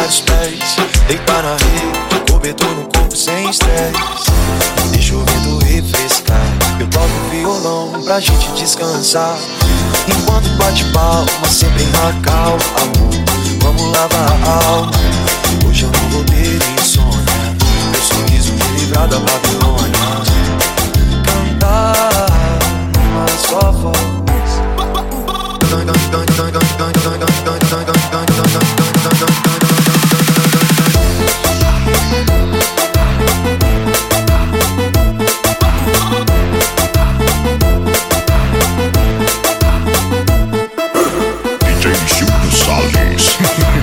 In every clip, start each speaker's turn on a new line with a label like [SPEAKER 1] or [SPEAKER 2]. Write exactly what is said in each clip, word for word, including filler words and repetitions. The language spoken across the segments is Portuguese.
[SPEAKER 1] os pés, deitar na rede, cobertor no corpo sem estresse. Deixa o vento refrescar, eu toco violão pra gente descansar. Enquanto bate palma, sempre em calma. Amor, vamos lavar a alma. Hoje eu não vou ter insônia, meu sorriso me livrar da Babilônia. Cantar uma só voz.
[SPEAKER 2] D J Silvio Salles.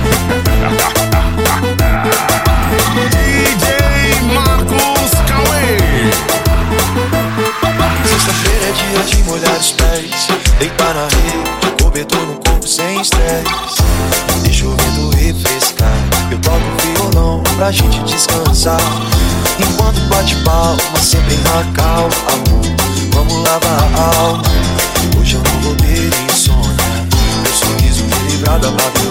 [SPEAKER 2] D J Marcos Cauê.
[SPEAKER 1] Sexta-feira é dia de molhar os pés, deitar na rede, cobertor no corpo sem estresse. Deixa o vento refrescar, eu toco violão pra gente descansar. Enquanto bate palma, sempre em calma. Amor, vamos lavar a alma. Hoje eu não vou ter insônia, meu sorriso me livrar da Babilônia.